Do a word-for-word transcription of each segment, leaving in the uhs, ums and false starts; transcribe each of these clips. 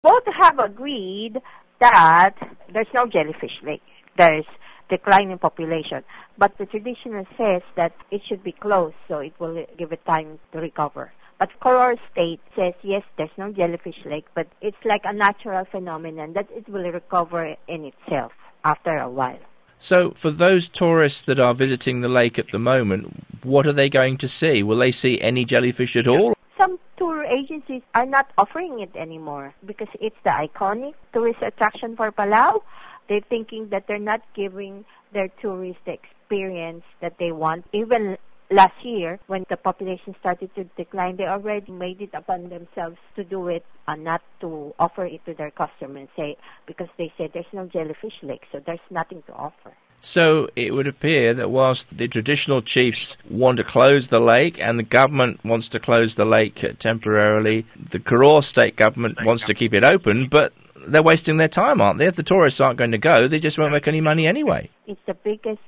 Both have agreed that there's no jellyfish lake. There's declining population. But the traditional says that it should be closed so it will give it time to recover. But Koror State says, yes, there's no jellyfish lake, but it's like a natural phenomenon that it will recover in itself after a while. So for those tourists that are visiting the lake at the moment, what are they going to see? Will they see any jellyfish at all? Some tour agencies are not offering it anymore because it's the iconic tourist attraction for Palau. They're thinking that they're not giving their tourists the experience that they want. Even last year, when the population started to decline, they already made it upon themselves to do it and not to offer it to their customers, say, because they said there's no jellyfish lake, so there's nothing to offer. So it would appear that whilst the traditional chiefs want to close the lake and the government wants to close the lake temporarily, the Koror state government wants to keep it open, but they're wasting their time, aren't they? If the tourists aren't going to go, they just won't make any money anyway. It's the biggest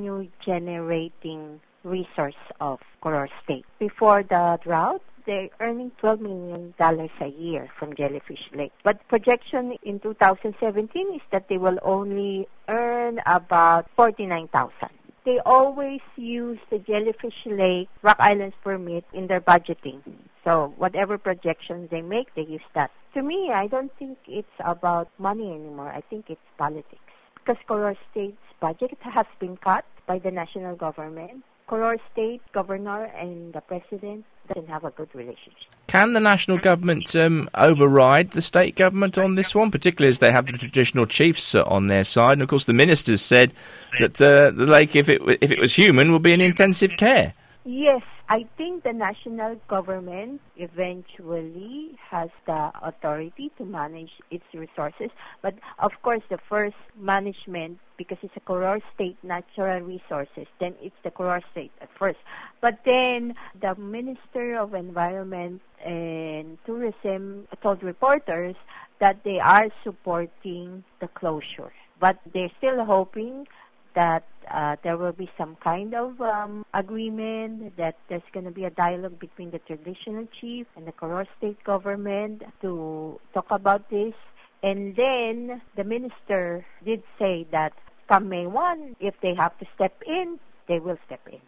revenue-generating resource of Koror State. Before the drought, they're earning twelve million dollars a year from Jellyfish Lake. But projection in two thousand seventeen is that they will only earn about forty-nine thousand dollars. They always use the Jellyfish Lake Rock Islands permit in their budgeting. So whatever projections they make, they use that. To me, I don't think it's about money anymore. I think it's politics. Because Koror State's budget has been cut by the national government. Koror State governor and the president doesn't have a good relationship. Can the national government um, override the state government on this one, particularly as they have the traditional chiefs uh, on their side? And of course, the ministers said that uh, the lake, if it if it was human, would be in intensive care. Yes, I think the national government eventually has the authority to manage its resources. But of course, the first management, because it's a Koror State natural resources, then it's the Koror State at first. But then the Minister of Environment and Tourism told reporters that they are supporting the closure. But they're still hoping that uh, there will be some kind of um, agreement, that there's going to be a dialogue between the traditional chief and the Koror State government to talk about this. And then the minister did say that come May first, if they have to step in, they will step in.